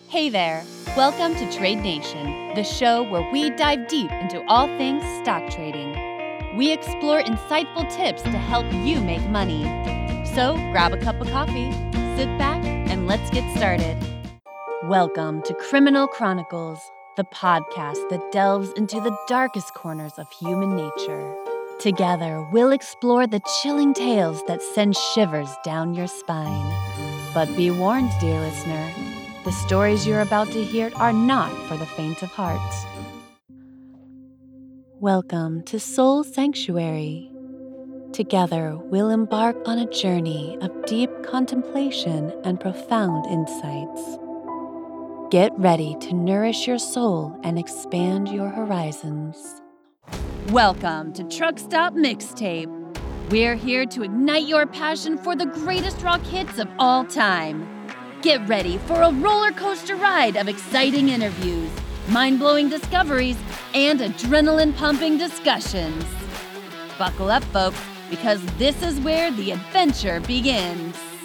Hey there! Welcome to Trade Nation, the show where we dive deep into all things stock trading. We explore insightful tips to help you make money. So grab a cup of coffee, sit back, and let's get started. Welcome to Criminal Chronicles, the podcast that delves into the darkest corners of human nature. Together, we'll explore the chilling tales that send shivers down your spine. But be warned, dear listener, the stories you're about to hear are not for the faint of heart. Welcome to Soul Sanctuary. Together, we'll embark on a journey of deep contemplation and profound insights. Get ready to nourish your soul and expand your horizons. Welcome to Truck Stop Mixtape. We're here to ignite your passion for the greatest rock hits of all time. Get ready for a roller coaster ride of exciting interviews, mind-blowing discoveries, and adrenaline-pumping discussions. Buckle up, folks, because this is where the adventure begins.